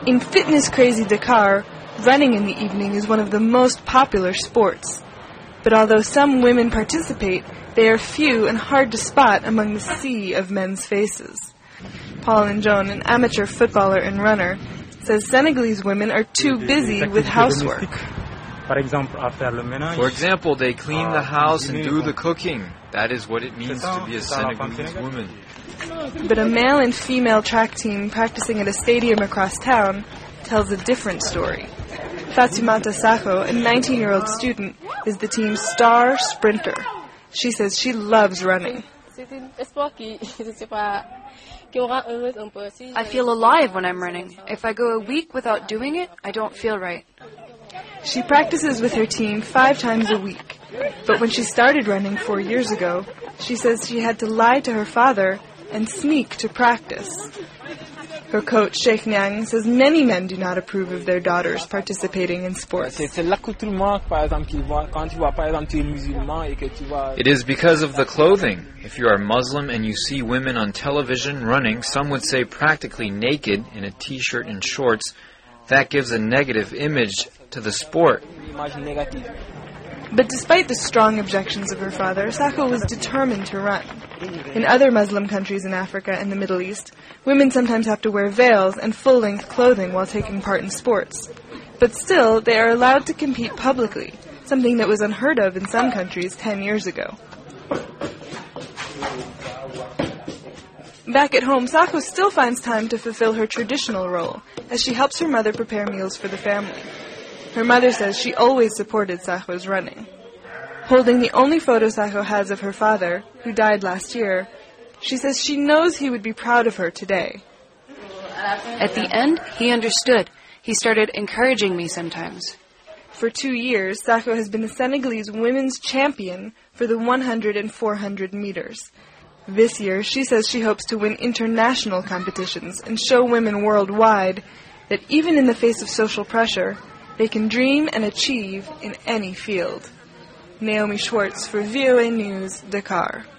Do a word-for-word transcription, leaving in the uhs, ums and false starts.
In fitness-crazy Dakar, running in the evening is one of the most popular sports. But although some women participate, they are few and hard to spot among the sea of men's faces. Paul Njon, an amateur footballer and runner, says Senegalese women are too busy with housework. For example, they clean the house and do the cooking. That is what it means to be a Senegalese woman. But a male and female track team practicing at a stadium across town tells a different story. Fatoumata Sakho, a nineteen-year-old student, is the team's star sprinter. She says she loves running. I feel alive when I'm running. If I go a week without doing it, I don't feel right. She practices with her team five times a week. But when she started running four years ago, she says she had to lie to her father and sneak to practice. Her coach, Sheikh Nyang, says many men do not approve of their daughters participating in sports. It is because of the clothing. If you are Muslim and you see women on television running, some would say practically naked in a t-shirt and shorts, that gives a negative image to the sport. But despite the strong objections of her father, Sakho was determined to run. In other Muslim countries in Africa and the Middle East, women sometimes have to wear veils and full-length clothing while taking part in sports. But still, they are allowed to compete publicly, something that was unheard of in some countries ten years ago. Back at home, Sakho still finds time to fulfill her traditional role, as she helps her mother prepare meals for the family. Her mother says she always supported Sakho's running. Holding the only photo Sakho has of her father, who died last year, she says she knows he would be proud of her today. At the end, he understood. He started encouraging me sometimes. For two years, Sakho has been the Senegalese women's champion for the one hundred and four hundred meters. This year, she says she hopes to win international competitions and show women worldwide that even in the face of social pressure, they can dream and achieve in any field. Naomi Schwartz for V O A News, Dakar.